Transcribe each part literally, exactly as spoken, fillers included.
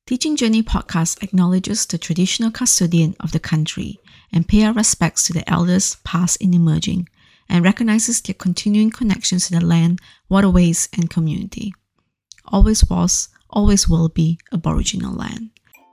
Teaching Journey podcast acknowledges the traditional custodian of the country and pay our respects to the elders past and emerging, and recognizes their continuing connections to the land, waterways, and community. Always was, always will be Aboriginal land.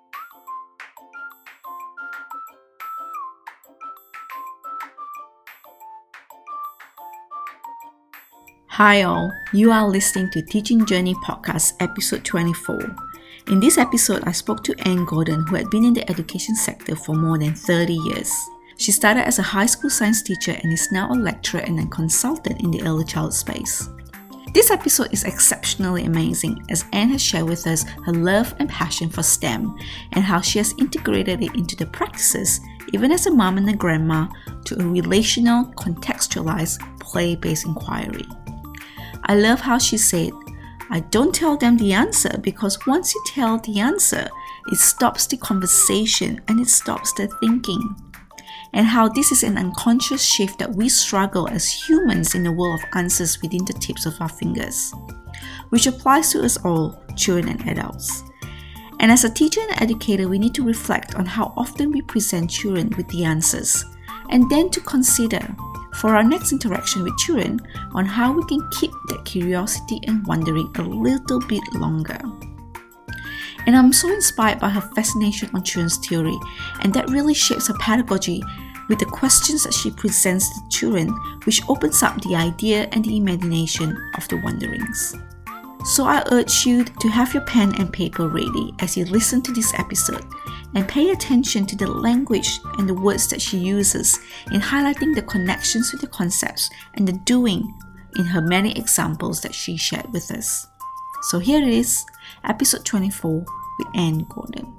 Hi all, you are listening to Teaching Journey podcast episode twenty-four. In this episode, I spoke to Anne Gordon, who had been in the education sector for more than thirty years. She started as a high school science teacher and is now a lecturer and a consultant in the early childhood space. This episode is exceptionally amazing as Anne has shared with us her love and passion for STEM and how she has integrated it into the practices, even as a mom and a grandma, to a relational, contextualized, play-based inquiry. I love how she said, I don't tell them the answer because once you tell the answer, it stops the conversation and it stops the thinking. And how this is an unconscious shift that we struggle as humans in the world of answers within the tips of our fingers, which applies to us all, children and adults. And as a teacher and educator, we need to reflect on how often we present children with the answers, and then to consider for our next interaction with children on how we can keep that curiosity and wondering a little bit longer. And I'm so inspired by her fascination on children's theory, and that really shapes her pedagogy with the questions that she presents to children, which opens up the idea and the imagination of the wonderings. So I urge you to have your pen and paper ready as you listen to this episode and pay attention to the language and the words that she uses in highlighting the connections with the concepts and the doing in her many examples that she shared with us. So here it is, episode twenty-four with Anne Gordon.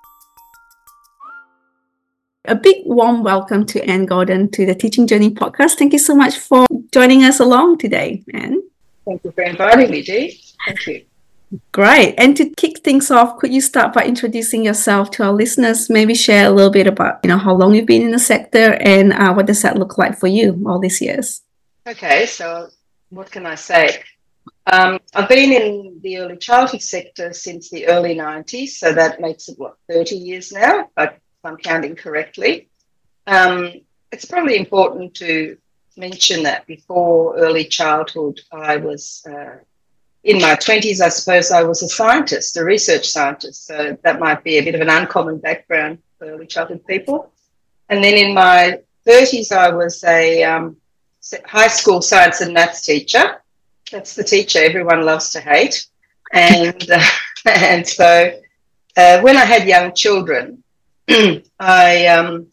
A big warm welcome to Anne Gordon to the Teaching Journey podcast. Thank you so much for joining us along today, Anne. Thank you for inviting me, Dee. Thank you. Great. And to kick things off, could you start by introducing yourself to our listeners? Maybe share a little bit about, you know, how long you've been in the sector and uh, what does that look like for you all these years? Okay, so what can I say? Um, I've been in the early childhood sector since the early nineties, so that makes it, what, thirty years now, if I'm counting correctly. Um, it's probably important to mention that before early childhood, I was... Uh, In my twenties, I suppose I was a scientist, a research scientist. So that might be a bit of an uncommon background for early childhood people. And then in my thirties, I was a um, high school science and maths teacher. That's the teacher everyone loves to hate. And, uh, and so uh, when I had young children, I, um,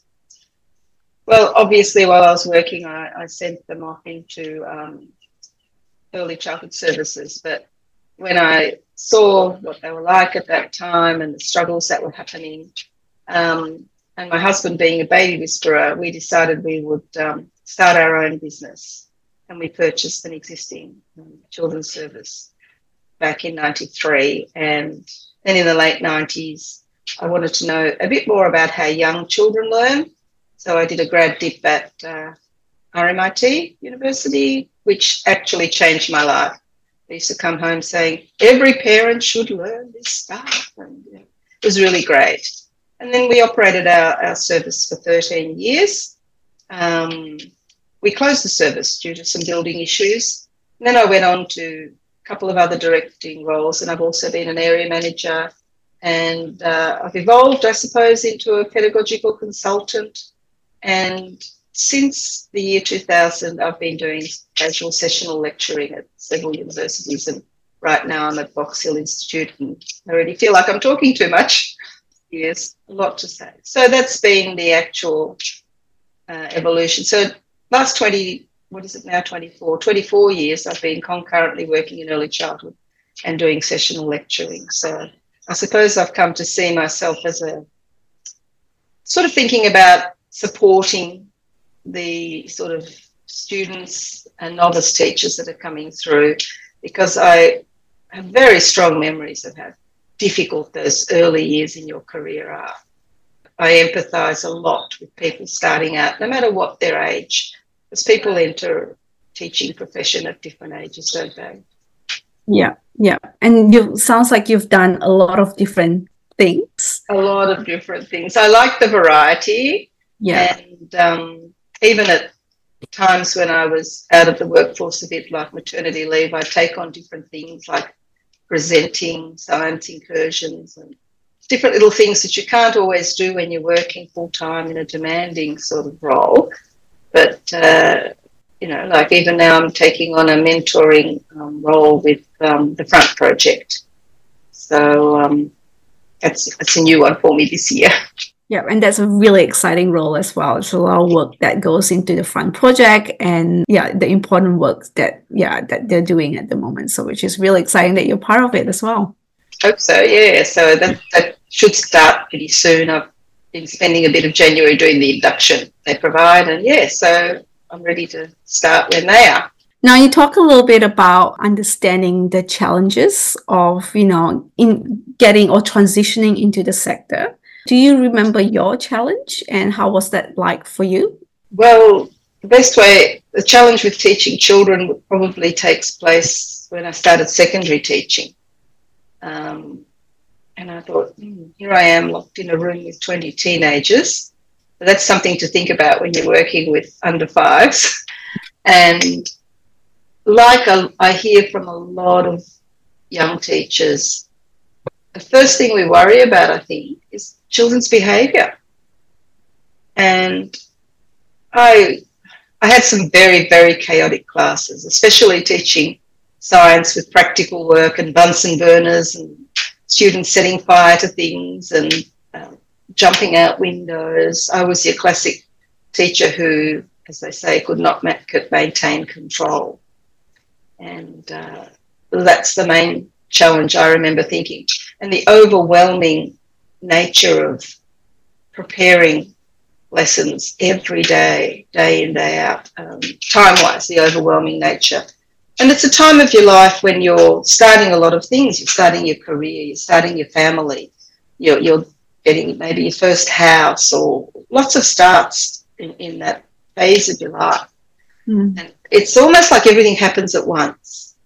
well, obviously while I was working, I, I sent them off into... Um, early childhood services, but when I saw what they were like at that time and the struggles that were happening, um, and my husband being a baby whisperer, we decided we would um, start our own business, and we purchased an existing um, children's service back in ninety-three, and then in the late nineties, I wanted to know a bit more about how young children learn, so I did a grad dip at uh, R M I T University, which actually changed my life. I used to come home saying, every parent should learn this stuff. And you know, it was really great. And then we operated our, our service for thirteen years. Um, we closed the service due to some building issues. And then I went on to a couple of other directing roles, and I've also been an area manager. And uh, I've evolved, I suppose, into a pedagogical consultant. And since the year two thousand, I've been doing casual sessional lecturing at several universities, and right now I'm at Box Hill Institute, and I already feel like I'm talking too much. Yes, a lot to say. So that's been the actual uh, evolution. So last twenty, what is it now, twenty-four, twenty-four years, I've been concurrently working in early childhood and doing sessional lecturing. So I suppose I've come to see myself as a sort of thinking about supporting the sort of students and novice teachers that are coming through, because I have very strong memories of how difficult those early years in your career are. I empathise a lot with people starting out, no matter what their age, because people enter teaching profession at different ages, don't they? Yeah, yeah. And you sounds like you've done a lot of different things? A lot of different things. I like the variety. Yeah. And um, even at times when I was out of the workforce a bit, like maternity leave, I take on different things like presenting science incursions and different little things that you can't always do when you're working full time in a demanding sort of role. But, uh, you know, like even now I'm taking on a mentoring um, role with um, the Front Project. So um, that's, that's a new one for me this year. Yeah, and that's a really exciting role as well. It's a lot of work that goes into the Front Project, and yeah, the important work that yeah that they're doing at the moment. So, which is really exciting that you're part of it as well. Hope so, yeah. So that, that should start pretty soon. I've been spending a bit of January doing the induction they provide, and yeah, so I'm ready to start when they are. Now, you talk a little bit about understanding the challenges of, you know, in getting or transitioning into the sector. Do you remember your challenge, and how was that like for you? Well, the best way, the challenge with teaching children probably takes place when I started secondary teaching. Um, and I thought, hmm, here I am locked in a room with twenty teenagers. So that's something to think about when you're working with under fives. And like a, I hear from a lot of young teachers, the first thing we worry about, I think, is children's behaviour. And I I had some very, very chaotic classes, especially teaching science with practical work and Bunsen burners and students setting fire to things and uh, jumping out windows. I was your classic teacher who, as they say, could not ma- could maintain control. And uh, that's the main challenge, I remember thinking. And the overwhelming nature of preparing lessons every day, day in, day out, um, time-wise, the overwhelming nature. And it's a time of your life when you're starting a lot of things. You're starting your career, you're starting your family, you're, you're getting maybe your first house, or lots of starts in, in that phase of your life. Mm. And it's almost like everything happens at once.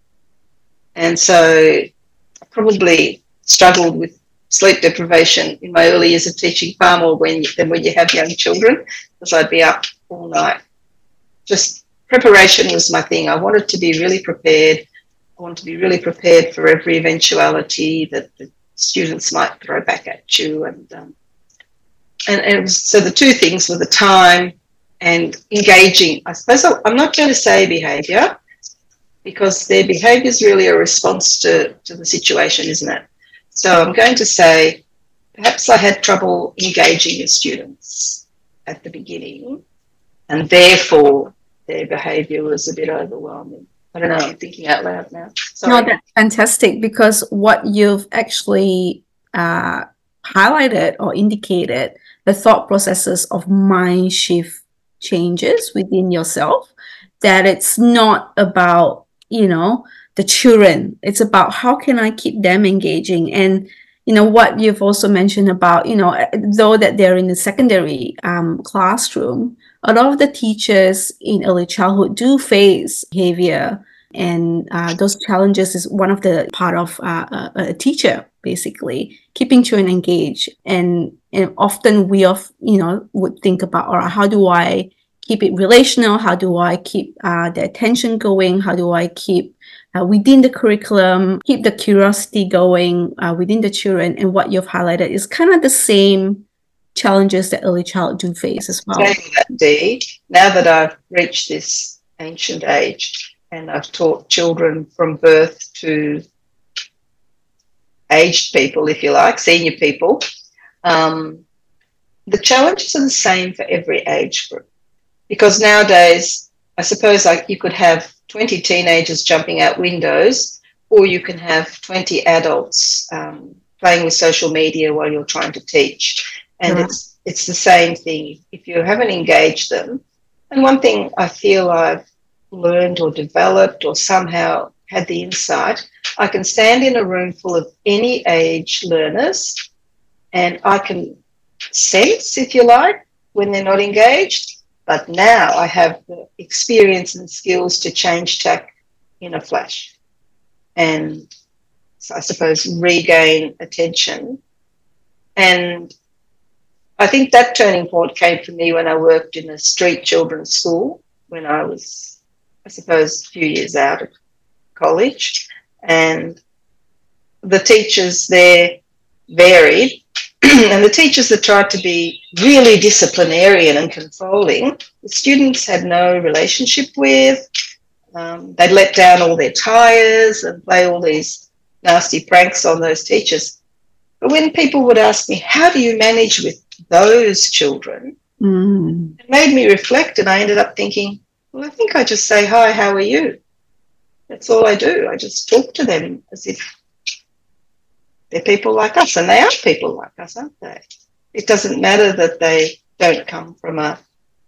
And so I probably struggled with sleep deprivation in my early years of teaching far more when you, than when you have young children, because I'd be up all night. Just preparation was my thing. I wanted to be really prepared. I wanted to be really prepared for every eventuality that the students might throw back at you. And um, and, and it was, so the two things were the time and engaging. I suppose I, I'm not going to say behaviour, because their behaviour is really a response to, to the situation, isn't it? So I'm going to say perhaps I had trouble engaging the students at the beginning, and therefore their behaviour was a bit overwhelming. I don't know, I'm thinking out loud now. Sorry. No, that's fantastic, because what you've actually uh, highlighted or indicated, the thought processes of mind shift changes within yourself, that it's not about, you know, the children. It's about how can I keep them engaging. And, you know, what you've also mentioned about, you know, though that they're in the secondary um, classroom, a lot of the teachers in early childhood do face behavior, and uh, those challenges is one of the part of uh, a, a teacher, basically keeping children engaged. And, and often we of you know would think about, all right, how do I keep it relational? How do I keep uh, the attention going? How do I keep uh, within the curriculum, keep the curiosity going uh, within the children? And what you've highlighted is kind of the same challenges that early child do face as well. Saying that, Dee, now that I've reached this ancient age and I've taught children from birth to aged people, if you like, senior people, um, the challenges are the same for every age group. Because nowadays, I suppose like you could have twenty teenagers jumping out windows, or you can have twenty adults um, playing with social media while you're trying to teach. And yeah. it's it's the same thing. If you haven't engaged them, and one thing I feel I've learned or developed or somehow had the insight, I can stand in a room full of any age learners and I can sense, if you like, when they're not engaged. But now I have the experience and skills to change tack in a flash and, so I suppose, regain attention And I think that turning point came for me when I worked in a street children's school when I was, I suppose, a few years out of college. And the teachers there varied. And the teachers that tried to be really disciplinarian and controlling, the students had no relationship with. Um, they'd let down all their tyres and play all these nasty pranks on those teachers. But when people would ask me, how do you manage with those children? Mm. It made me reflect, and I ended up thinking, well, I think I just say, hi, how are you? That's all I do. I just talk to them as if they're people like us, and they are people like us, aren't they? It doesn't matter that they don't come from a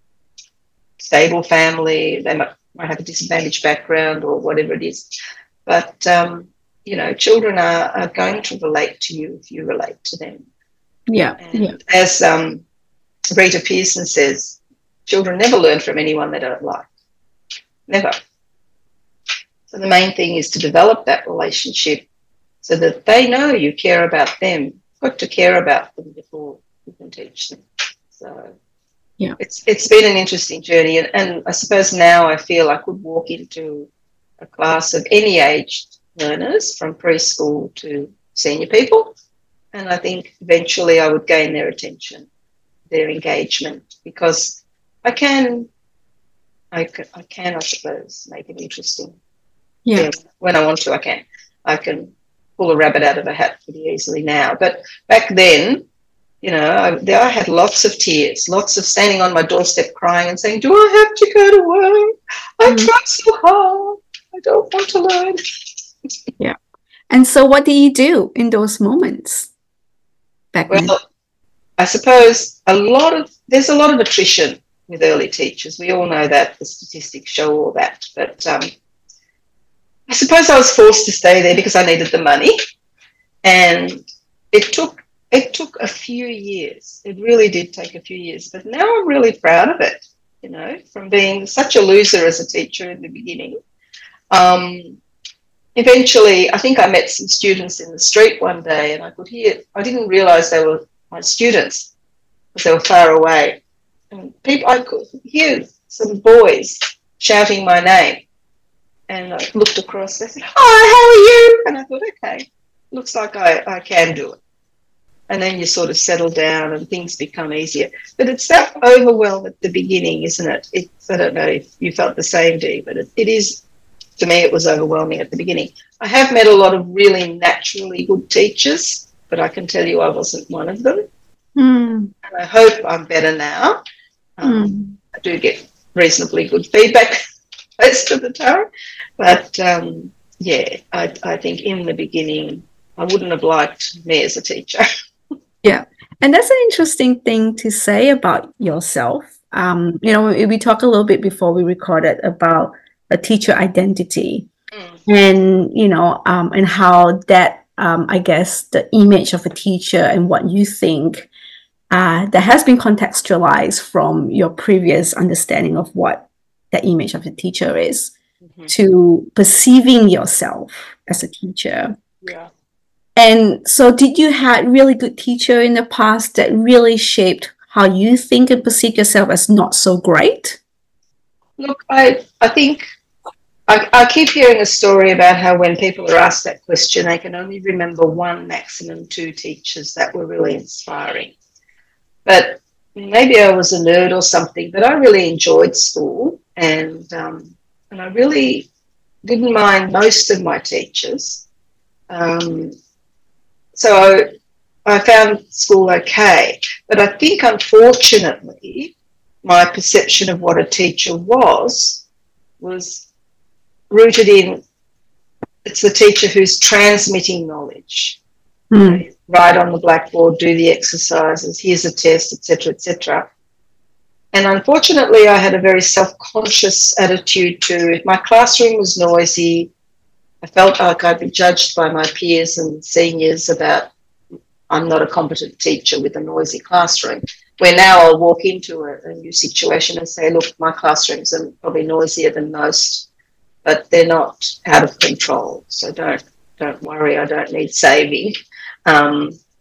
stable family. They might, might have a disadvantaged background or whatever it is. But, um, you know, children are, are going to relate to you if you relate to them. Yeah. And yeah. as um, Rita Pearson says, children never learn from anyone they don't like. Never. So the main thing is to develop that relationship so that they know you care about them. You've got to care about them before you can teach them. So yeah, it's it's been an interesting journey. And, and I suppose now I feel I could walk into a class of any aged learners from preschool to senior people. And I think eventually I would gain their attention, their engagement, because I can, I can, I, can, I suppose, make it interesting. Yeah. yeah. When I want to, I can. I can pull a rabbit out of a hat pretty easily now. But back then, you know, I, there, I had lots of tears, lots of standing on my doorstep crying and saying, do I have to go to work? I Mm. tried so hard. I don't want to learn. Yeah. And so what do you do in those moments back well, then? I suppose a lot of, there's a lot of attrition with early teachers. We all know that. The statistics show all that. But um, I suppose I was forced to stay there because I needed the money. And it took it took a few years. It really did take a few years. But now I'm really proud of it, you know, from being such a loser as a teacher in the beginning. Um, eventually, I think I met some students in the street one day and I could hear, I didn't realise they were my students because they were far away. And people, I could hear some boys shouting my name. And I looked across, they said, hi, how are you? And I thought, okay, looks like I, I can do it. And then you sort of settle down and things become easier. But it's that overwhelm at the beginning, isn't it? It's, I don't know if you felt the same, Dee, but it, it is, to me, it was overwhelming at the beginning. I have met a lot of really naturally good teachers, but I can tell you I wasn't one of them. Mm. And I hope I'm better now. Um, Mm. I do get reasonably good feedback most of the time. But, um, yeah, I, I think in the beginning, I wouldn't have liked me as a teacher. Yeah. And that's an interesting thing to say about yourself. Um, you know, we, we talked a little bit before we recorded about a teacher identity Mm. and, you know, um, and how that, um, I guess, the image of a teacher and what you think uh, that has been contextualized from your previous understanding of what the image of a teacher is Mm-hmm. to perceiving yourself as a teacher. Yeah. And so did you have really good teacher in the past that really shaped how you think and perceive yourself as not so great? Look, I, I think I, I keep hearing a story about how when people are asked that question, they can only remember one, maximum two teachers that were really inspiring. But maybe I was a nerd or something, but I really enjoyed school and um, and I really didn't mind most of my teachers. Um, so I found school okay. But I think, unfortunately, my perception of what a teacher was was rooted in it's the teacher who's transmitting knowledge. Mm. Write on the blackboard, do the exercises, here's a test, et cetera, et cetera. And unfortunately, I had a very self-conscious attitude to if my classroom was noisy, I felt like I'd be judged by my peers and seniors about I'm not a competent teacher with a noisy classroom. Where now I'll walk into a, a new situation and say, look, my classrooms are probably noisier than most, but they're not out of control. So don't don't worry, I don't need saving. Um,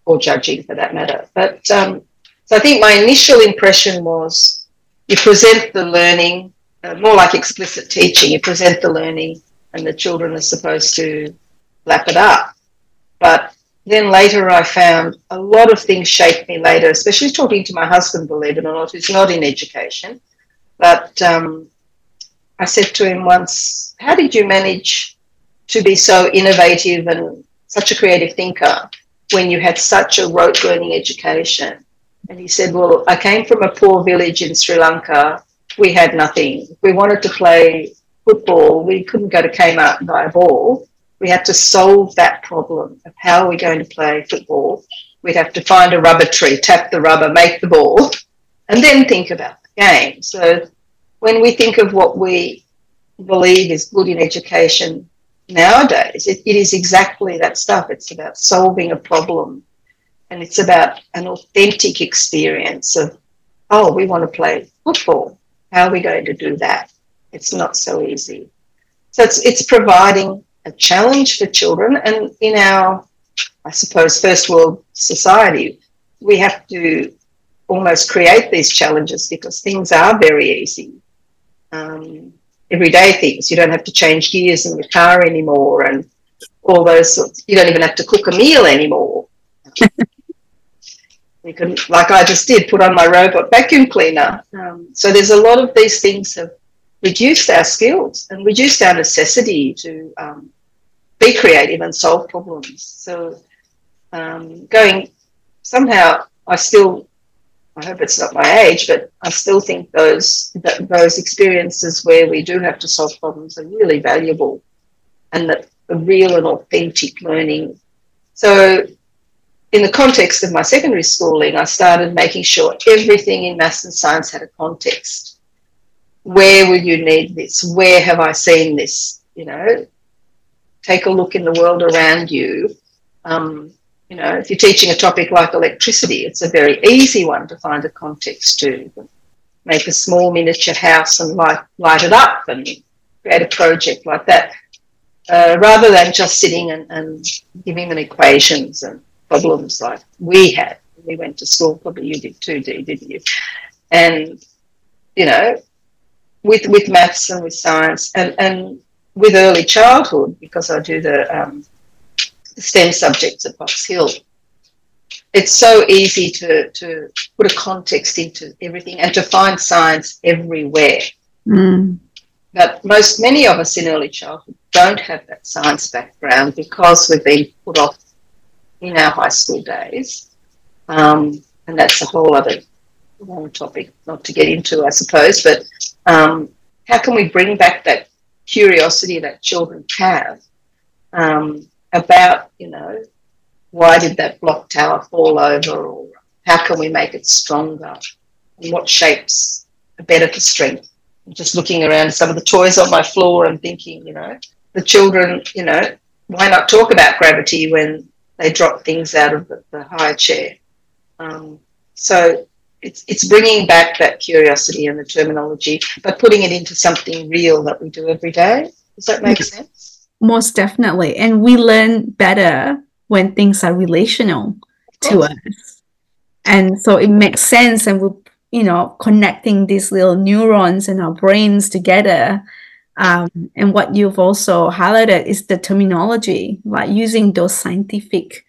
or judging for that matter. But um, so I think my initial impression was you present the learning, uh, more like explicit teaching, you present the learning and the children are supposed to lap it up. But then later I found a lot of things shaped me later, especially talking to my husband, believe it or not, who's not in education. But um, I said to him once, how did you manage to be so innovative and such a creative thinker when you had such a rote learning education? And he said, well, I came from a poor village in Sri Lanka. We had nothing. If we wanted to play football, we couldn't go to Kmart and buy a ball. We had to solve that problem of how are we going to play football. We'd have to find a rubber tree, tap the rubber, make the ball, and then think about the game. So when we think of what we believe is good in education nowadays, it, it is exactly that stuff. It's about solving a problem, and it's about an authentic experience of, oh, we want to play football. How are we going to do that? It's not so easy. So it's it's providing a challenge for children. And in our, I suppose, first world society, we have to almost create these challenges because things are very easy. Um, everyday things. You don't have to change gears in your car anymore and all those sorts. You don't even have to cook a meal anymore. You can, like I just did, put on my robot vacuum cleaner. Um, so there's a lot of these things have reduced our skills and reduced our necessity to um, be creative and solve problems. So um, going, somehow I still, I hope it's not my age, but I still think those that those experiences where we do have to solve problems are really valuable, and that the real and authentic learning. So in the context of my secondary schooling, I started making sure everything in maths and science had a context. Where will you need this? Where have I seen this? You know, take a look in the world around you. Um, you know, if you're teaching a topic like electricity, it's a very easy one to find a context to. Make a small miniature house and light, light it up and create a project like that, uh, rather than just sitting and, and giving them equations and problems like we had. We went to school, probably you did too, Dee, didn't you? And, you know, with with maths and with science and, and with early childhood, because I do the um, STEM subjects at Box Hill, it's so easy to, to put a context into everything and to find science everywhere. Mm. But most, many of us in early childhood don't have that science background because we've been put off in our high school days. Um, and that's a whole other long topic not to get into, I suppose. But um, how can we bring back that curiosity that children have um, about, you know, why did that block tower fall over, or how can we make it stronger, and what shapes are better for strength? I'm just looking around some of the toys on my floor and thinking, you know, the children, you know, why not talk about gravity when they drop things out of the, the high chair? Um, so it's it's bringing back that curiosity and the terminology, but putting it into something real that we do every day. Does that make sense? Most definitely. And we learn better when things are relational to us. And so it makes sense, and we're, you know, connecting these little neurons in our brains together. Um, and what you've also highlighted is the terminology, like using those scientific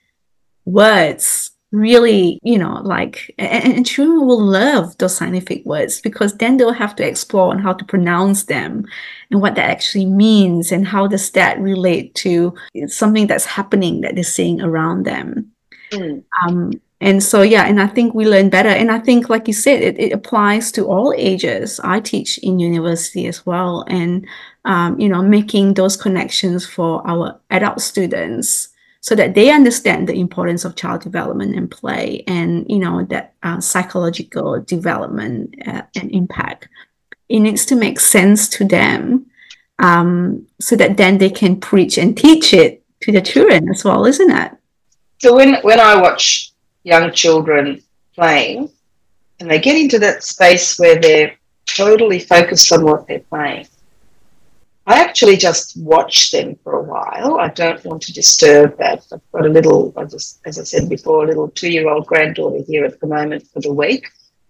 words, really, you know, like, and, and children will love those scientific words, because then they'll have to explore on how to pronounce them and what that actually means and how does that relate to something that's happening that they're seeing around them. Mm. Um, and so, yeah, and I think we learn better. And I think, like you said, it, it applies to all ages. I teach in university as well. And, um, you know, making those connections for our adult students so that they understand the importance of child development and play, and, you know, that uh, psychological development uh, and impact. It needs to make sense to them, um, so that then they can preach and teach it to the children as well, isn't it? So when, when I watch young children playing and they get into that space where they're totally focused on what they're playing, I actually just watch them for a while. I don't want to disturb that. I've got a little, I just, as I said before, a little two-year-old granddaughter here at the moment for the week.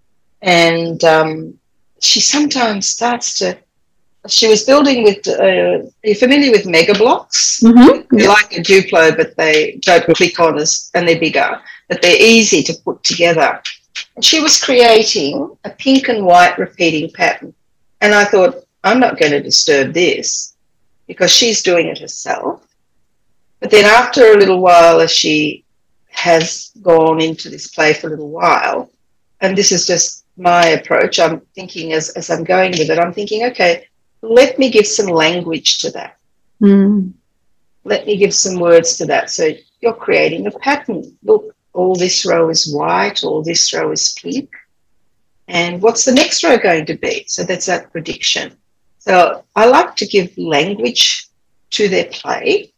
And um, she sometimes starts to, she was building with, uh, are you familiar with Mega Blocks? Mm-hmm. They're Yep. like a Duplo, but they don't click on us and they're bigger, but they're easy to put together. And she was creating a pink and white repeating pattern. And I thought, I'm not going to disturb this because she's doing it herself. But then after a little while, as she has gone into this play for a little while, and this is just my approach, I'm thinking as, as I'm going with it, I'm thinking, okay, let me give some language to that. Mm. Let me give some words to that. So you're creating a pattern. Look, all this row is white, all this row is pink. And what's the next row going to be? So that's that prediction. So I like to give language to their play.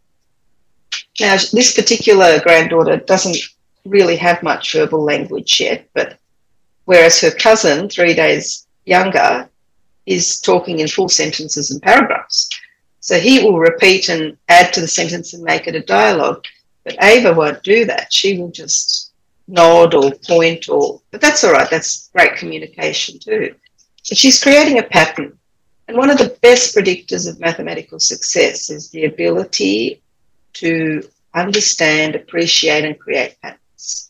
Now, this particular granddaughter doesn't really have much verbal language yet, but whereas her cousin, three days younger, is talking in full sentences and paragraphs. So he will repeat and add to the sentence and make it a dialogue. But Ava won't do that. She will just nod or point or, but that's all right. That's great communication too. But she's creating a pattern. And one of the best predictors of mathematical success is the ability to understand, appreciate, and create patterns.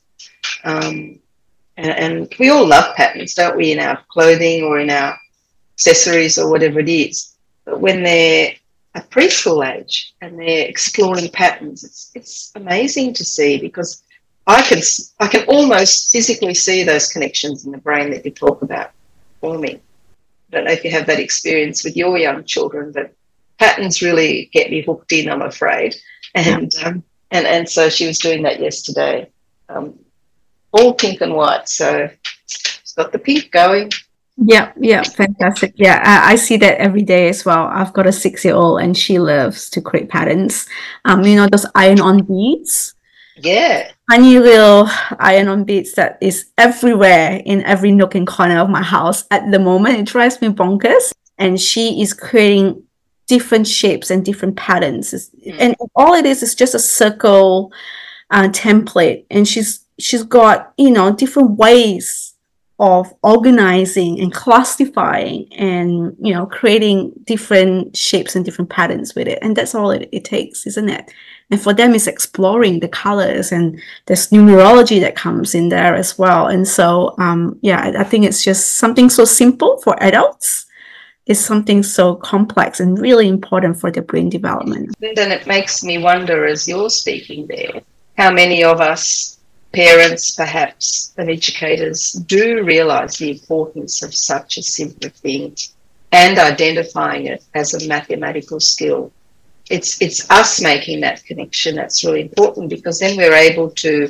Um, and, and we all love patterns, don't we, in our clothing or in our accessories or whatever it is. But when they're at preschool age and they're exploring patterns, it's it's amazing to see, because I can I can almost physically see those connections in the brain that you talk about forming. I don't know if you have that experience with your young children, but patterns really get me hooked in, I'm afraid. And um, and and so she was doing that yesterday, um, all pink and white. So she's got the pink going. Yeah, yeah, fantastic. Yeah, I, I see that every day as well. I've got a six-year-old and she loves to create patterns. Um, you know, those iron-on beads, Yeah. tiny little iron-on beads that is everywhere in every nook and corner of my house at the moment. It drives me bonkers. And she is creating different shapes and different patterns. Mm. And all it is is just a circle uh, template. And she's she's got, you know, different ways of organizing and classifying and, you know, creating different shapes and different patterns with it. And that's all it, it takes, isn't it? And for them, it's exploring the colors, and there's numerology that comes in there as well. And so, um, yeah, I, I think it's just something so simple for adults. It's something so complex and really important for their brain development. Then it makes me wonder, as you're speaking there, how many of us parents, perhaps, and educators do realise the importance of such a simple thing and identifying it as a mathematical skill. It's it's us making that connection that's really important, because then we're able to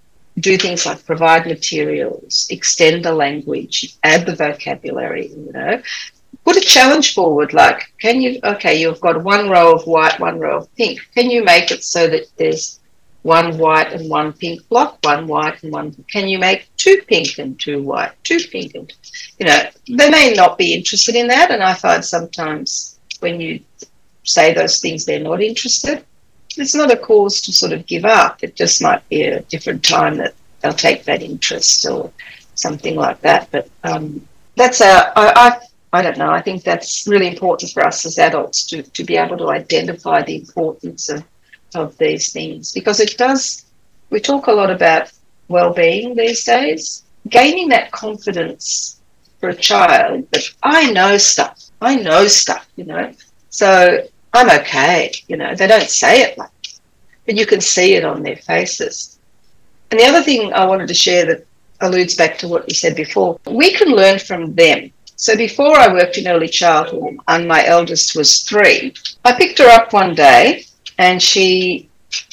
do things like provide materials, extend the language, add the vocabulary, you know. Put a challenge forward, like, can you, okay, you've got one row of white, one row of pink. Can you make it so that there's one white and one pink block, one white and one, can you make two pink and two white, two pink and, you know, they may not be interested in that. And I find sometimes when you say those things, they're not interested. It's not a cause to sort of give up. It just might be a different time that they'll take that interest or something like that. But um, that's our, I, I, I don't know, I think that's really important for us as adults to, to be able to identify the importance of of these things, because it does, we talk a lot about well-being these days, gaining that confidence for a child that I know stuff, I know stuff, you know, so I'm okay, you know, they don't say it like, but you can see it on their faces. And the other thing I wanted to share that alludes back to what you said before, we can learn from them. So before I worked in early childhood and my eldest was three, I picked her up one day and she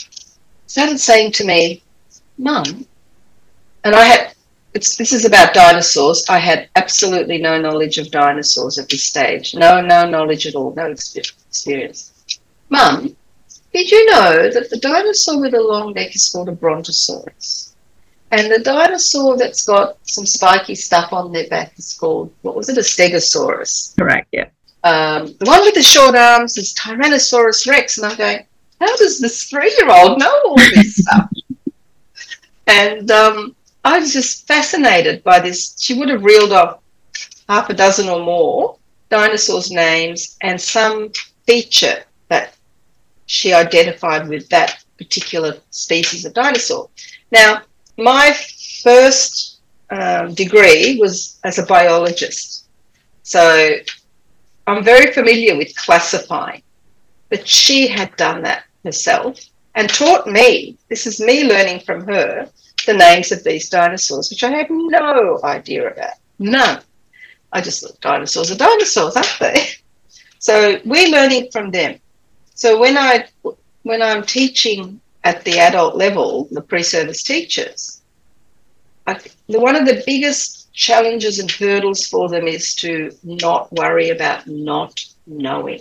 started saying to me, Mum, and I had, it's, this is about dinosaurs. I had absolutely no knowledge of dinosaurs at this stage. No, no knowledge at all, no experience. Mum, did you know that the dinosaur with a long neck is called a brontosaurus? And the dinosaur that's got some spiky stuff on their back is called, what was it, a stegosaurus? Correct, yeah. Um, the one with the short arms is Tyrannosaurus Rex. And I'm going, how does this three-year-old know all this stuff? And um, I was just fascinated by this. She would have reeled off half a dozen or more dinosaurs' names and some feature that she identified with that particular species of dinosaur. Now, my first um, degree was as a biologist. So I'm very familiar with classifying, but she had done that herself and taught me, this is me learning from her, the names of these dinosaurs, which I had no idea about, none. I just thought dinosaurs are dinosaurs, aren't they? So we're learning from them. So when, I, when I'm teaching at the adult level, the pre-service teachers, I, one of the biggest challenges and hurdles for them is to not worry about not knowing.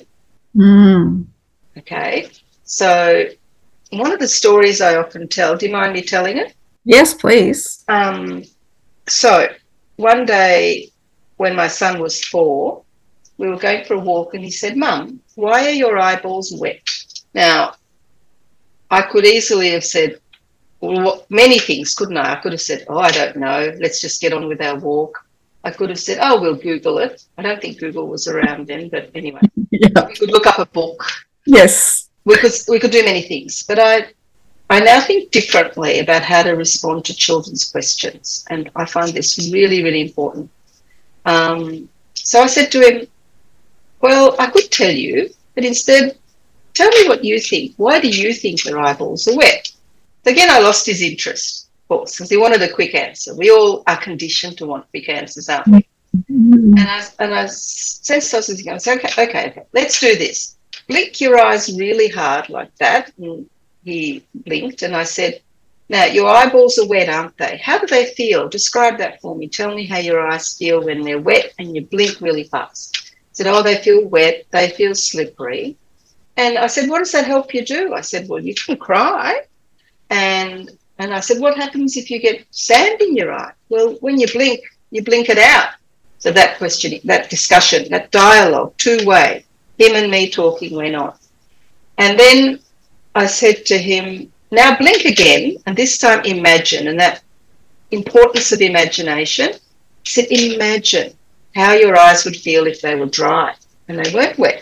Mm. Okay, so one of the stories I often tell, do you mind me telling it? Yes, please. Um, so one day when my son was four, we were going for a walk and he said, Mum, why are your eyeballs wet? Now, I could easily have said, well, many things, couldn't I? I could have said, oh, I don't know. Let's just get on with our walk. I could have said, oh, we'll Google it. I don't think Google was around then, but anyway. Yeah. We could look up a book. Yes. We could we could do many things. But I I now think differently about how to respond to children's questions. And I find this really, really important. Um, so I said to him, well, I could tell you, but instead, tell me what you think. Why do you think your eyeballs are wet? Again, I lost his interest, of course, because he wanted a quick answer. We all are conditioned to want quick answers, aren't we? Mm-hmm. And I, and I sensed I was thinking, I said, okay, okay, okay, let's do this. Blink your eyes really hard like that. And he blinked, and I said, now, your eyeballs are wet, aren't they? How do they feel? Describe that for me. Tell me how your eyes feel when they're wet and you blink really fast. He said, oh, they feel wet. They feel slippery. And I said, what does that help you do? I said, well, you can cry. And and I said, what happens if you get sand in your eye? Well, when you blink, you blink it out. So that question, that discussion, that dialogue, two-way, him and me talking went on. And then I said to him, now blink again, and this time imagine, and that importance of imagination. I said, imagine how your eyes would feel if they were dry and they weren't wet.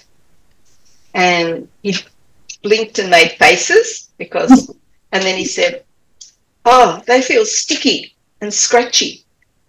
And he blinked and made faces because, and then he said, oh, they feel sticky and scratchy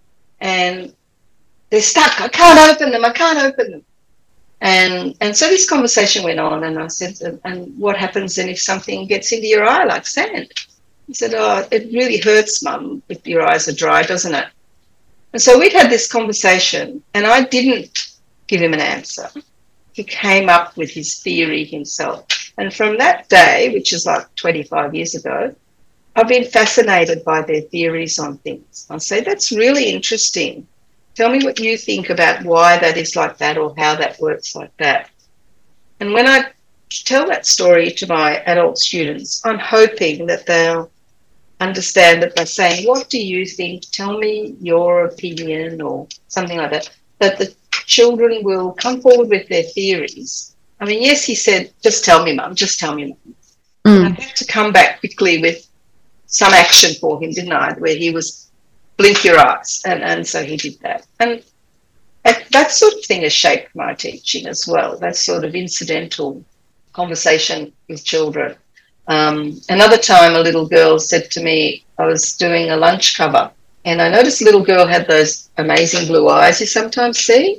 and they're stuck. I can't open them. I can't open them. And and so this conversation went on, and I said, and what happens then if something gets into your eye like sand? He said, oh, it really hurts, Mum, if your eyes are dry, doesn't it? And so we'd had this conversation, and I didn't give him an answer. He came up with his theory himself. And from that day, which is like twenty-five years ago, I've been fascinated by their theories on things. I say, that's really interesting. Tell me what you think about why that is like that or how that works like that. And when I tell that story to my adult students, I'm hoping that they'll understand it by saying, what do you think? Tell me your opinion or something like that, that the children will come forward with their theories. I mean, yes, he said, just tell me, Mum, just tell me, Mum. Mm. I had to come back quickly with some action for him, didn't I, where he was, blink your eyes. And, and so he did that. And that sort of thing has shaped my teaching as well, that sort of incidental conversation with children. Um, another time a little girl said to me, I was doing a lunch cover, and I noticed a little girl had those amazing blue eyes you sometimes see,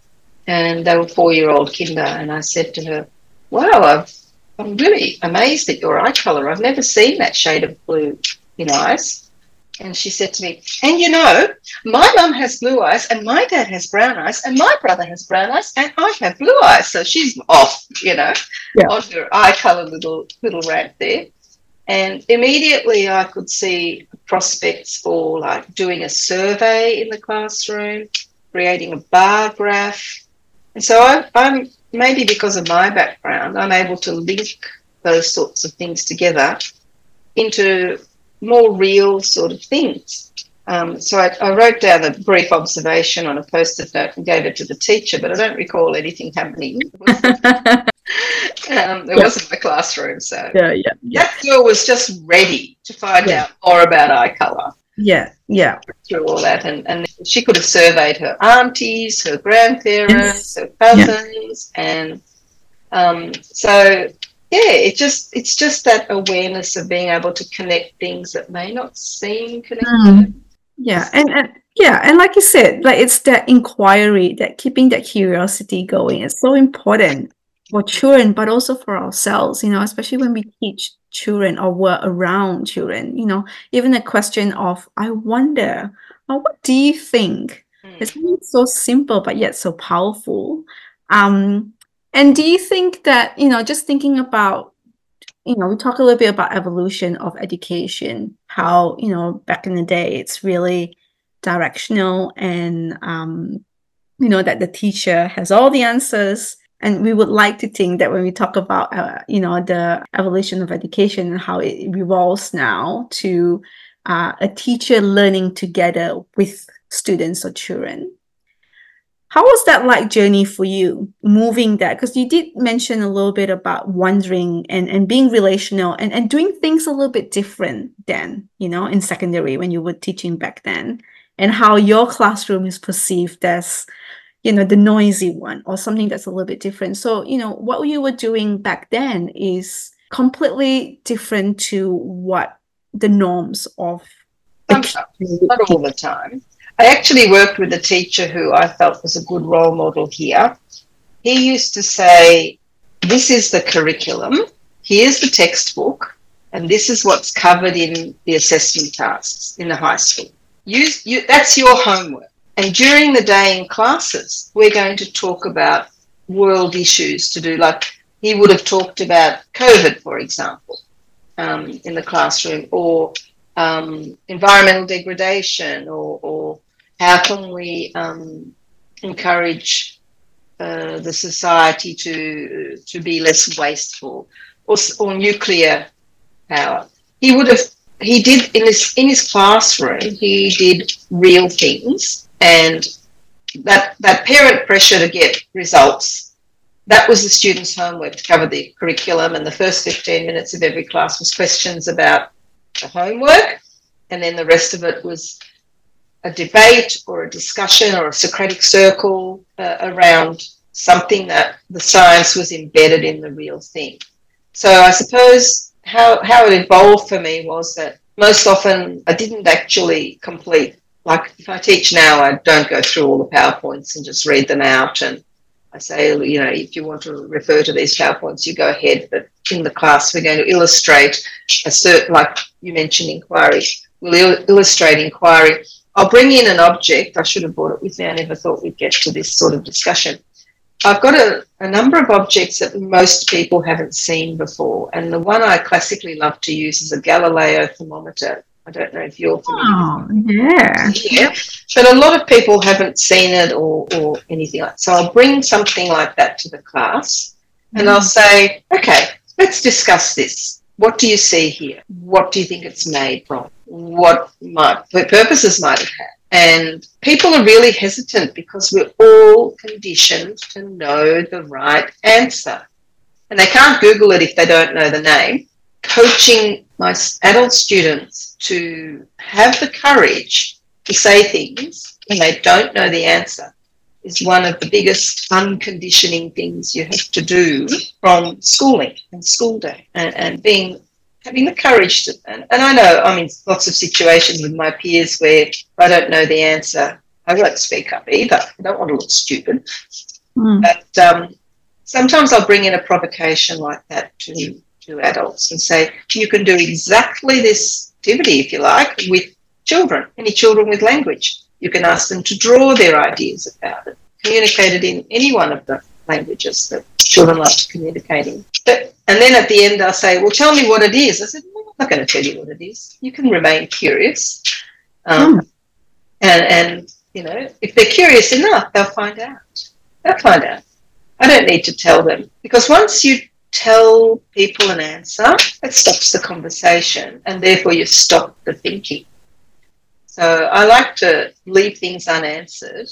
and they were four-year-old kinder, and I said to her, wow, I've, I'm really amazed at your eye colour. I've never seen that shade of blue in eyes. And she said to me, and you know, my mum has blue eyes and my dad has brown eyes and my brother has brown eyes and I have blue eyes. So she's off, you know, yeah. on her eye colour little, little rant there. And immediately I could see prospects for like doing a survey in the classroom, creating a bar graph. And so I, I'm, maybe because of my background, I'm able to link those sorts of things together into more real sort of things. Um, so I, I wrote down a brief observation on a post-it note and gave it to the teacher, but I don't recall anything happening. Um, it Yeah. wasn't my classroom, so Yeah, yeah, yeah, that girl was just ready to find yeah, out more about eye colour yeah, yeah. through all that. And, and she could have surveyed her aunties, her grandparents, Yes. her Yeah. cousins, and um, so yeah, it just it's just that awareness of being able to connect things that may not seem connected. Mm. Yeah, and, and yeah, and like you said, like it's that inquiry, that keeping that curiosity going. It's so important for children, but also for ourselves, you know, especially when we teach children or we're around children, you know, even the question of, I wonder, or what do you think? Mm. It's something so simple, but yet so powerful. Um, and do you think that, you know, just thinking about you know, we talk a little bit about evolution of education, how, you know, back in the day, it's really directional and, um, you know, that the teacher has all the answers. And we would like to think that when we talk about, uh, you know, the evolution of education and how it revolves now to uh, a teacher learning together with students or children. How was that like journey for you, moving that? Because you did mention a little bit about wandering and, and being relational and, and doing things a little bit different than, you know, in secondary when you were teaching back then, and how your classroom is perceived as, you know, the noisy one or something that's a little bit different. So, you know, what you were doing back then is completely different to what the norms of a teacher Sometimes, would not all teach. the time. I actually worked with a teacher who I felt was a good role model here. He used to say, this is the curriculum, here's the textbook, and this is what's covered in the assessment tasks in the high school. Use, you, that's your homework. And during the day in classes, we're going to talk about world issues to do, like he would have talked about COVID, for example, um, in the classroom, or um, environmental degradation, or, or how can we um, encourage uh, the society to to be less wasteful, or, or nuclear power. He would have he did in his in his classroom. He did real things, and that that parent pressure to get results. That was the students' homework to cover the curriculum, and the first fifteen minutes of every class was questions about the homework, and then the rest of it was a debate or a discussion or a Socratic circle uh, around something that the science was embedded in the real thing. So I suppose how, how it evolved for me was that most often I didn't actually complete, like if I teach now, I don't go through all the PowerPoints and just read them out, and I say, you know, if you want to refer to these PowerPoints, you go ahead, but in the class we're going to illustrate a certain, like you mentioned, inquiry. We'll il- illustrate inquiry. I'll bring in an object. I should have brought it with me. I never thought we'd get to this sort of discussion. I've got a, a number of objects that most people haven't seen before, and the one I classically love to use is a Galileo thermometer. I don't know if you're familiar Oh, with yeah. it. Yeah, but a lot of people haven't seen it or, or anything like that. So I'll bring something like that to the class, and I'll say, okay, let's discuss this. What do you see here? What do you think it's made from? What might, what purposes might it have? And people are really hesitant because we're all conditioned to know the right answer. And they can't Google it if they don't know the name. Coaching my adult students to have the courage to say things when they don't know the answer is one of the biggest unconditioning things you have to do from schooling and school day, and, and being having the courage to, and, and I know I'm in lots of situations with my peers where if I don't know the answer, I won't speak up either. I don't want to look stupid. Mm. But um, sometimes I'll bring in a provocation like that to, to adults and say, you can do exactly this activity, if you like, with children, any children with language. You can ask them to draw their ideas about it, communicate it in any one of the languages that children like to communicate in. But, and then at the end, I'll say, well, tell me what it is. I said, well, I'm not going to tell you what it is. You can remain curious. Um, Mm. and, and, you know, if they're curious enough, they'll find out. They'll find out. I don't need to tell them, because once you tell people an answer, it stops the conversation, and therefore you stop the thinking. So I like to leave things unanswered,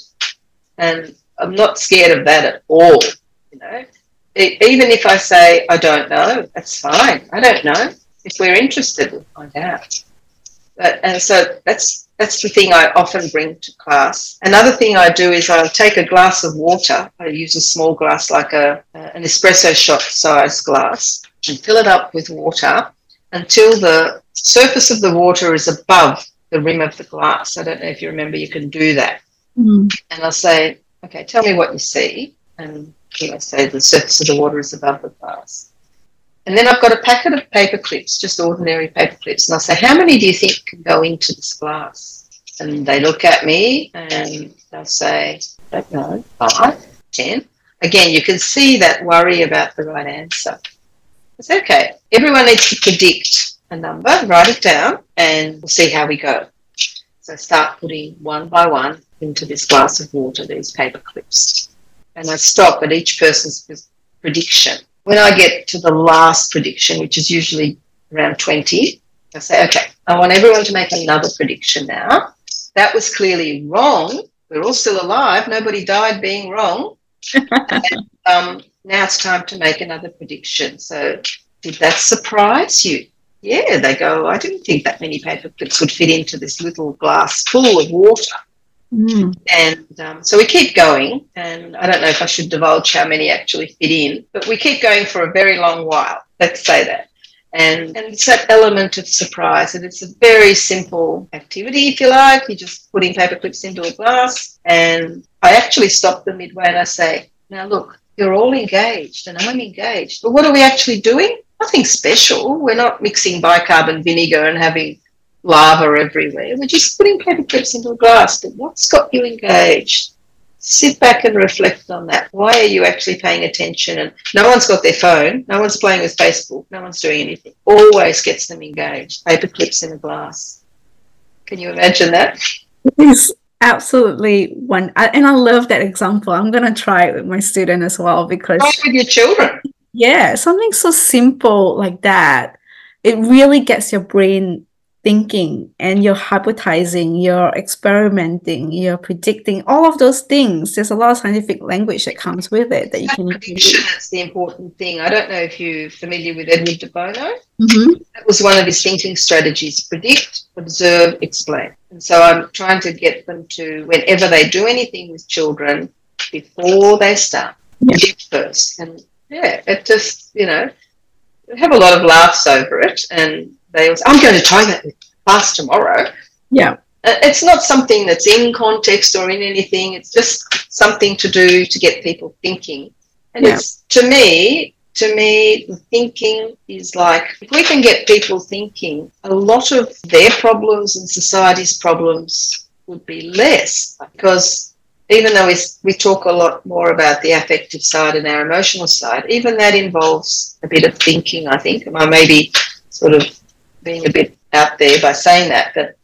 and I'm not scared of that at all. You know, e- even if I say I don't know, that's fine. I don't know. If we're interested, we'll find out. But, and so that's that's the thing I often bring to class. Another thing I do is I'll take a glass of water. I use a small glass, like a an espresso shot size glass, and fill it up with water until the surface of the water is above the rim of the glass. I don't know if you remember, you can do that. Mm. And I'll say, okay, tell me what you see. And you know, say the surface of the water is above the glass. And then I've got a packet of paper clips, just ordinary paper clips. And I'll say, how many do you think can go into this glass? And they look at me and they'll say, I don't know, five, ten. Again, you can see that worry about the right answer. It's okay. Everyone needs to predict a number, write it down, and we'll see how we go. So start putting one by one into this glass of water, these paper clips. And I stop at each person's prediction. When I get to the last prediction, which is usually around twenty, I say, okay, I want everyone to make another prediction now. That was clearly wrong. We're all still alive. Nobody died being wrong. And, um, now it's time to make another prediction. So did that surprise you? Yeah, they go, I didn't think that many paper clips would fit into this little glass full of water. Mm. And um, so we keep going, and I don't know if I should divulge how many actually fit in, but we keep going for a very long while, let's say that. And, and it's that element of surprise, and it's a very simple activity, if you like. You're just putting paper clips into a glass, and I actually stop them midway and I say, now look, you're all engaged and I'm engaged, but what are we actually doing? Nothing special. We're not mixing bicarbonate vinegar and having lava everywhere. We're just putting paper clips into a glass. But what's got you engaged? Sit back and reflect on that. Why are you actually paying attention? And no one's got their phone. No one's playing with Facebook. No one's doing anything. Always gets them engaged. Paper clips in a glass. Can you imagine that? It's absolutely one. And I love that example. I'm going to try it with my student as well, because try it with your children. Yeah, something so simple like that, it really gets your brain thinking, and you're hypothesizing, you're experimenting, you're predicting, all of those things. There's a lot of scientific language that comes with it that you that can prediction, that's the important thing. I don't know if you're familiar with Edward de Bono. Mm-hmm. That was one of his thinking strategies: predict, observe, explain. And so I'm trying to get them to, whenever they do anything with children, before they start, Yeah. predict first. And yeah, it just, you know, we have a lot of laughs over it, and they always, I'm going to try that with class tomorrow. Yeah. Uh, It's not something that's in context or in anything. It's just something to do to get people thinking. And Yeah. it's, to me, to me, the thinking is like, if we can get people thinking, a lot of their problems and society's problems would be less, because even though we, we talk a lot more about the affective side and our emotional side, even that involves a bit of thinking, I think. And I may be sort of being a bit out there by saying that, but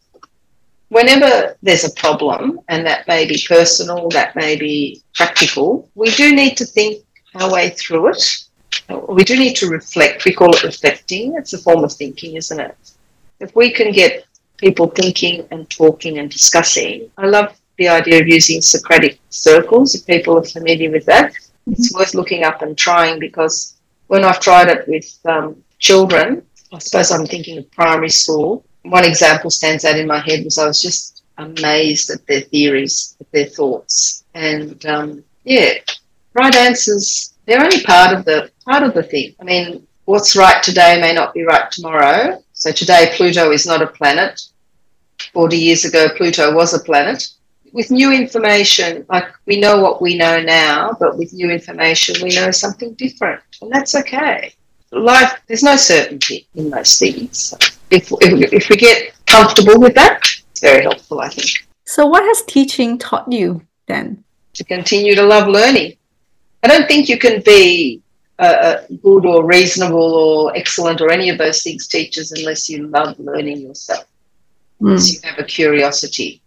whenever there's a problem, and that may be personal, that may be practical, we do need to think our way through it. We do need to reflect. We call it reflecting. It's a form of thinking, isn't it? If we can get people thinking and talking and discussing, I love the idea of using Socratic circles, if people are familiar with that. It's worth looking up and trying, because when I've tried it with um, children, I suppose I'm thinking of primary school, one example stands out in my head was I was just amazed at their theories, at their thoughts. And um, yeah, right answers, they're only part of the part of the thing. I mean, what's right today may not be right tomorrow. So today Pluto is not a planet. forty years ago, Pluto was a planet. With new information, like we know what we know now, but with new information, we know something different. And that's okay. Life, there's no certainty in most things. If, if, if we get comfortable with that, it's very helpful, I think. So what has teaching taught you then? To continue to love learning. I don't think you can be uh, good or reasonable or excellent or any of those things, teachers, unless you love learning yourself, Mm. unless you have a curiosity.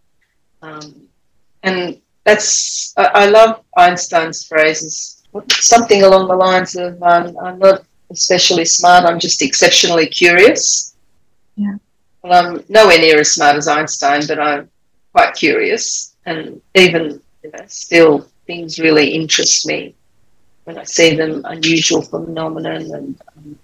Um, and that's, I, I love Einstein's phrases, something along the lines of, um, I'm not especially smart, I'm just exceptionally curious. Yeah. Well, I'm nowhere near as smart as Einstein, but I'm quite curious, and even you know, still things really interest me when I see them, unusual phenomenon. And um,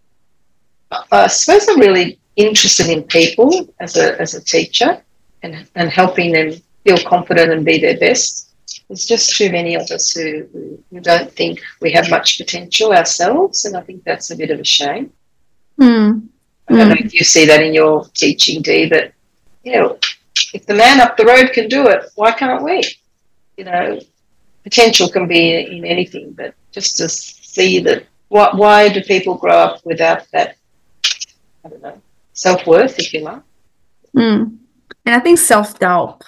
I, I suppose I'm really interested in people as a as a teacher, and and helping them feel confident and be their best. There's just too many of us who, who, who don't think we have much potential ourselves, and I think that's a bit of a shame. Mm. I don't Mm. know if you see that in your teaching, Dee, but, you know, if the man up the road can do it, why can't we? You know, potential can be in anything, but just to see that, why, why do people grow up without that, I don't know, self-worth, if you like? Mm. And I think self-doubt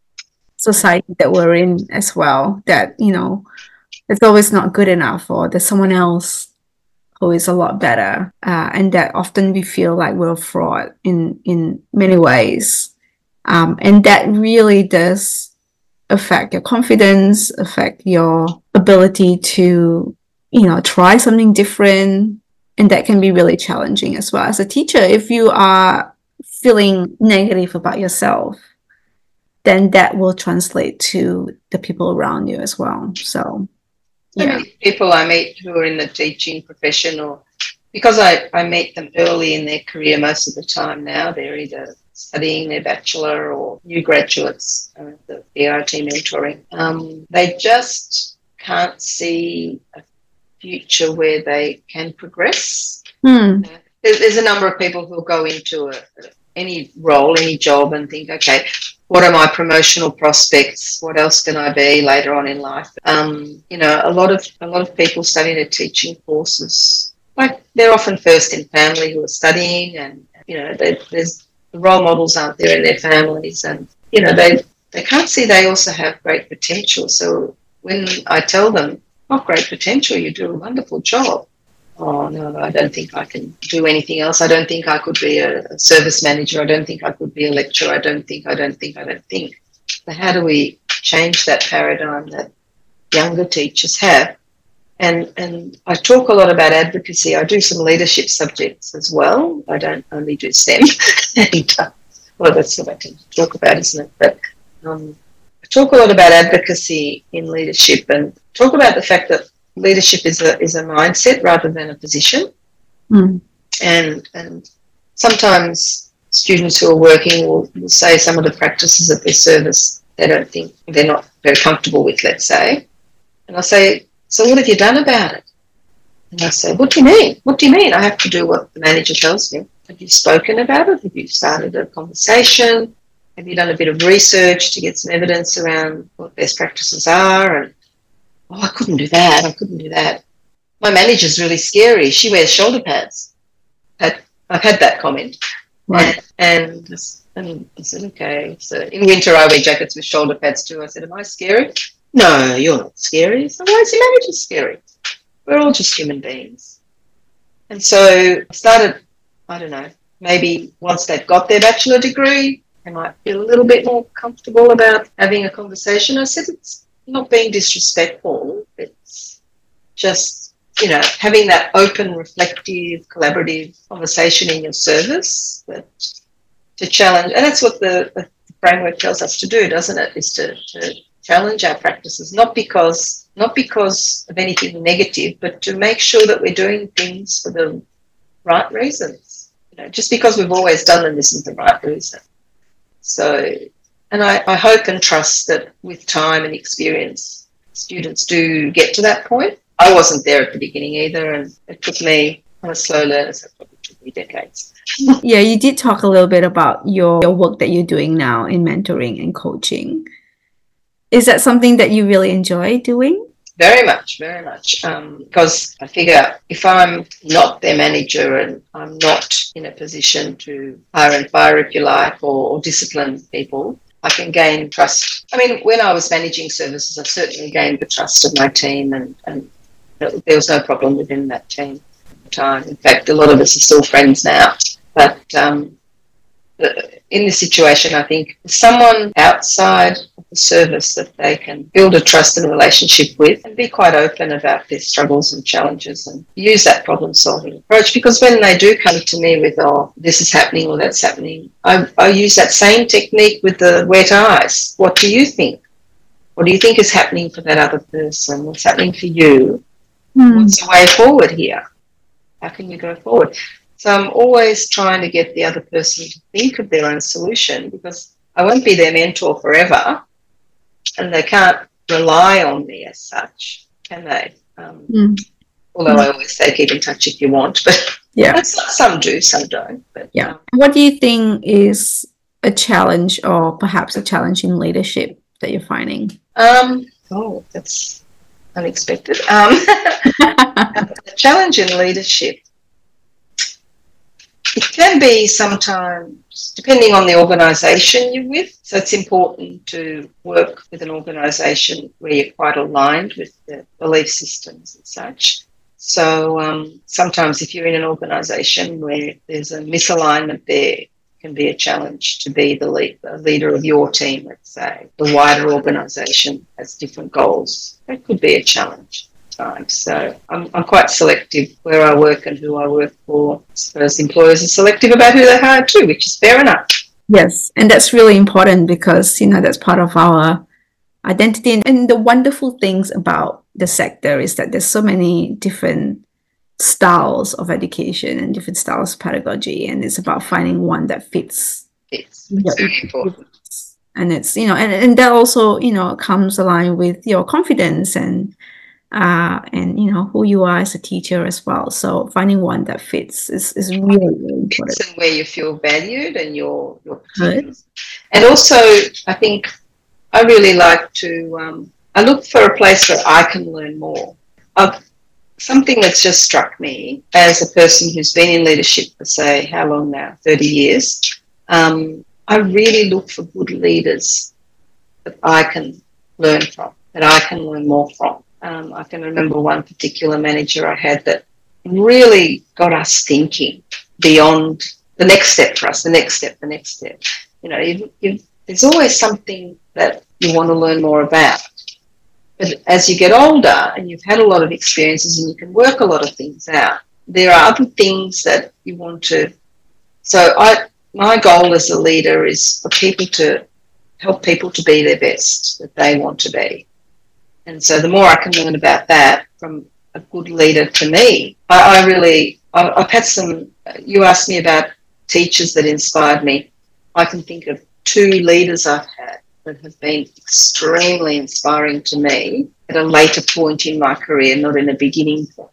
society that we're in as well, that, you know, it's always not good enough, or there's someone else who is a lot better, uh, and that often we feel like we're a fraud in in many ways, um, and that really does affect your confidence, affect your ability to, you know, try something different, and that can be really challenging as well as a teacher. If you are feeling negative about yourself, then that will translate to the people around you as well. So So yeah. many people I meet who are in the teaching profession, or because I, I meet them early in their career most of the time now, they're either studying their bachelor or new graduates, uh, the B I T mentoring. Um, they just can't see a future where they can progress. Hmm. There's, there's a number of people who'll go into a, any role, any job, and think, okay, what are my promotional prospects? What else can I be later on in life? Um, you know, a lot of a lot of people studying their teaching courses, like they're often first in family who are studying, and you know, they, there's the role models aren't there in their families, and you know, they they can't see they also have great potential. So when I tell them, "Oh, great potential! You do a wonderful job." Oh, no, I don't think I can do anything else. I don't think I could be a service manager. I don't think I could be a lecturer. I don't think, I don't think, I don't think. But how do we change that paradigm that younger teachers have? And and I talk a lot about advocacy. I do some leadership subjects as well. I don't only do STEM. and, uh, well, that's what I tend to talk about, isn't it? But um, I talk a lot about advocacy in leadership, and talk about the fact that leadership is a is a mindset rather than a position. Mm. And and sometimes students who are working will, will say some of the practices at their service they don't think, they're not very comfortable with, let's say. And I say, so what have you done about it? And I say, what do you mean? What do you mean? I have to do what the manager tells me. Have you spoken about it? Have you started a conversation? Have you done a bit of research to get some evidence around what best practices are? And oh, I couldn't do that. I couldn't do that. My manager's really scary. She wears shoulder pads. I've had that comment. Right. And, and, and I said, okay. So in winter, I wear jackets with shoulder pads too. I said, am I scary? No, you're not scary. So why is your manager scary? We're all just human beings. And so I started, I don't know, maybe once they've got their bachelor degree, they might feel a little bit more comfortable about having a conversation. I said, it's not being disrespectful. It's just, you know, having that open, reflective, collaborative conversation in your service, but to challenge. And that's what the, the framework tells us to do, doesn't it? Is to, to challenge our practices, not because not because of anything negative, but to make sure that we're doing things for the right reasons. You know, just because we've always done them isn't the right reason. So, and I, I hope and trust that with time and experience, students do get to that point. I wasn't there at the beginning either, and it took me, I'm a slow learner, so it probably took me decades. Yeah, you did talk a little bit about your, your work that you're doing now in mentoring and coaching. Is that something that you really enjoy doing? Very much, very much. Um, because I figure if I'm not their manager and I'm not in a position to hire and fire, if you like, or, or discipline people, I can gain trust. I mean, when I was managing services, I certainly gained the trust of my team, and, and there was no problem within that team at the time. In fact, a lot of us are still friends now. But um, in this situation, I think someone outside of the service that they can build a trust and relationship with and be quite open about their struggles and challenges and use that problem solving approach. Because when they do come to me with, oh, this is happening or that's happening, I, I use that same technique with the wet eyes. What do you think? What do you think is happening for that other person? What's happening for you? Mm. What's the way forward here? How can you go forward? So I'm always trying to get the other person to think of their own solution, because I won't be their mentor forever and they can't rely on me as such, can they? Um, mm. Although mm. I always say keep in touch if you want, but yeah, some do, some don't. But yeah. Um, what do you think is a challenge, or perhaps a challenge in leadership that you're finding? Um, oh, that's unexpected. Um, a challenge in leadership. It can be sometimes, depending on the organisation you're with. So it's important to work with an organisation where you're quite aligned with the belief systems and such. So um, sometimes if you're in an organisation where there's a misalignment there, it can be a challenge to be the, lead, the leader of your team, let's say. The wider organisation has different goals. That could be a challenge. Time. So I'm, I'm quite selective where I work and who I work for. I suppose employers are selective about who they hire too, which is fair enough. Yes, and that's really important because, you know, that's part of our identity. And the wonderful things about the sector is that there's so many different styles of education and different styles of pedagogy, and it's about finding one that fits. It's, it's very important. And it's, you know, and, and that also, you know, comes aligned with your confidence and Uh, and, you know, who you are as a teacher as well. So finding one that fits is, is really, really important. It's where you feel valued and your your particulars. And also, I think I really like to, um, I look for a place where I can learn more. Of something that's just struck me as a person who's been in leadership for, say, how long now? thirty years. Um, I really look for good leaders that I can learn from, that I can learn more from. Um, I can remember one particular manager I had that really got us thinking beyond the next step for us, the next step, the next step. You know, you, you, there's always something that you want to learn more about. But as you get older and you've had a lot of experiences and you can work a lot of things out, there are other things that you want to. So I, my goal as a leader is for people to help people to be their best that they want to be. And so the more I can learn about that from a good leader to me, I, I really, I, I've had some, you asked me about teachers that inspired me. I can think of two leaders I've had that have been extremely inspiring to me at a later point in my career, not in a beginning point.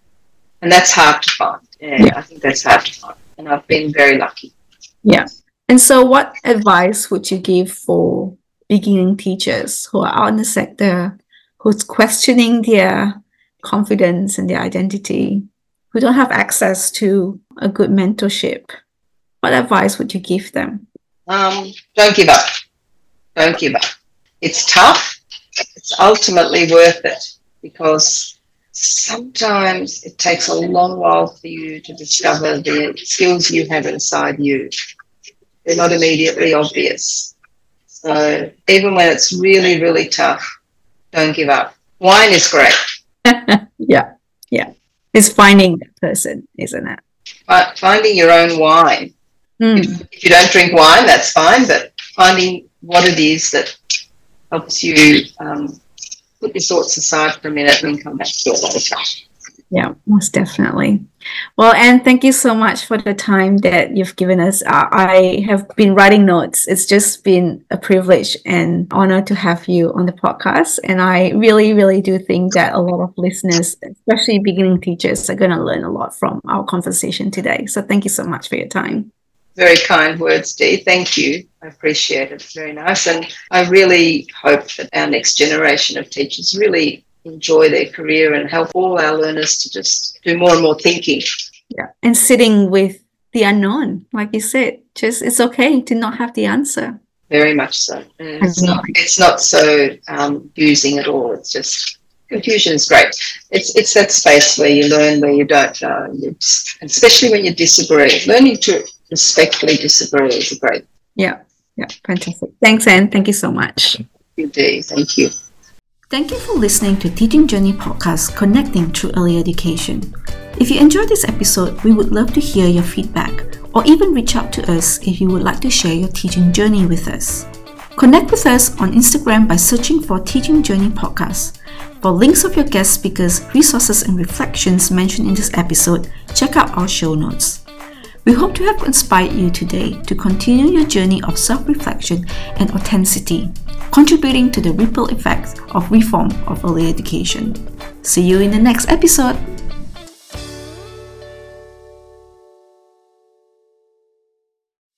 And that's hard to find. Yeah, yeah. I think that's hard to find. And I've been very lucky. Yeah. And so what advice would you give for beginning teachers who are out in the sector, who's questioning their confidence and their identity, who don't have access to a good mentorship? What advice would you give them? Um, don't give up. Don't give up. It's tough. It's ultimately worth it, because sometimes it takes a long while for you to discover the skills you have inside you. They're not immediately obvious. So even when it's really, really tough, don't give up. Wine is great. yeah, yeah. It's finding that person, isn't it? But finding your own wine. Mm. If, if you don't drink wine, that's fine, but finding what it is that helps you um, put your thoughts aside for a minute and then come back to it later. Yeah, most definitely. Well, Anne, thank you so much for the time that you've given us. Uh, I have been writing notes. It's just been a privilege and honor to have you on the podcast. And I really, really do think that a lot of listeners, especially beginning teachers, are going to learn a lot from our conversation today. So thank you so much for your time. Very kind words, Dee. Thank you. I appreciate it. Very nice. And I really hope that our next generation of teachers really enjoy their career and help all our learners to just do more and more thinking. Yeah, and sitting with the unknown, like you said, just it's okay to not have the answer. Very much so. And it's not. It's not so um, confusing at all. It's just confusion is great. It's it's that space where you learn where you don't know, you just, especially when you disagree. Learning to respectfully disagree is great. Yeah, yeah, fantastic. Thanks, Anne. Thank you so much. Good day. Thank you. Thank you for listening to Teaching Journey Podcast, Connecting Through Early Education. If you enjoyed this episode, we would love to hear your feedback, or even reach out to us if you would like to share your teaching journey with us. Connect with us on Instagram by searching for Teaching Journey Podcast. For links of your guest speakers, resources, and reflections mentioned in this episode, check out our show notes. We hope to have inspired you today to continue your journey of self-reflection and authenticity, contributing to the ripple effects of reform of early education. See you in the next episode.